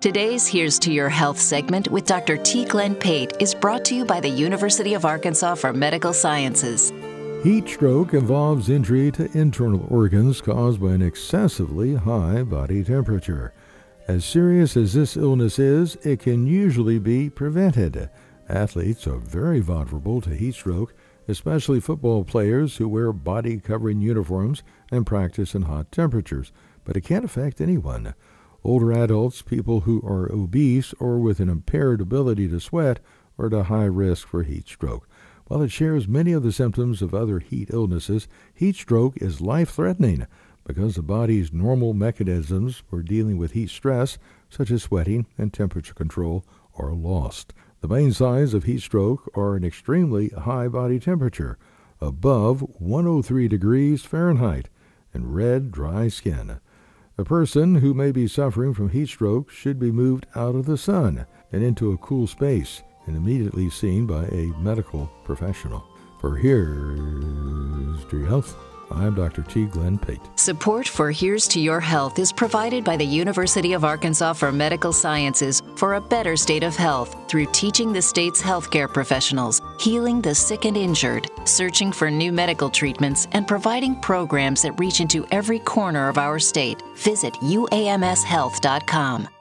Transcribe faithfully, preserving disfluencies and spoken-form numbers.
Today's Here's to Your Health segment with Doctor T. Glenn Pate is brought to you by the University of Arkansas for Medical Sciences. Heat stroke involves injury to internal organs caused by an excessively high body temperature. As serious as this illness is, it can usually be prevented. Athletes are very vulnerable to heat stroke, especially football players who wear body-covering uniforms and practice in hot temperatures, but it can't affect anyone. Older adults, people who are obese or with an impaired ability to sweat are at a high risk for heat stroke. While it shares many of the symptoms of other heat illnesses, heat stroke is life-threatening because the body's normal mechanisms for dealing with heat stress, such as sweating and temperature control, are lost. The main signs of heat stroke are an extremely high body temperature, above one hundred three degrees Fahrenheit, and red, dry skin. A person who may be suffering from heat stroke should be moved out of the sun and into a cool space and immediately seen by a medical professional. For Here's to Your Health, I'm Doctor T. Glenn Pate. Support for Here's to Your Health is provided by the University of Arkansas for Medical Sciences for a better state of health through teaching the state's healthcare professionals, healing the sick and injured, searching for new medical treatments, and providing programs that reach into every corner of our state. Visit U A M S health dot com.